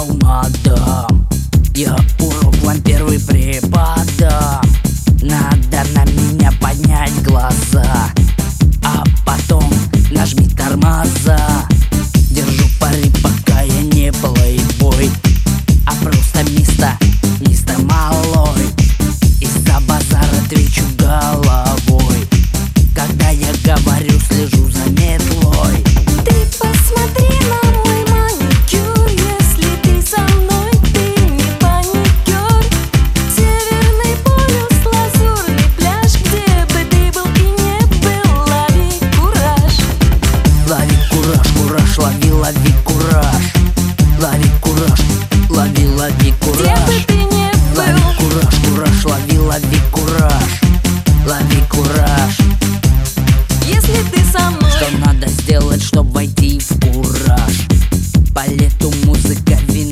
сказал мадам, я урок вам первый преподам. Надо на меня поднять глаза, а потом нажми тормоза. Держу пари, пока я не плейбой, а просто мистер малой. Из-за базара отвечу головой, когда я говорю, слежу за метлой. Ты посмотри на мой маникюр, если ты со мной, ты не паникер. Северный полюс, лазурный пляж, где бы ты был и не был, лови кураж. Лови кураж, кураж, лови, лови кураж. Лови кураж, лови, лови Где бы кураж. ты не Лови был, кураж, кураж, лови, лови кураж. Лови кураж. если ты со мной. Что надо сделать, чтобы войти в кураж? По лету музыка, вино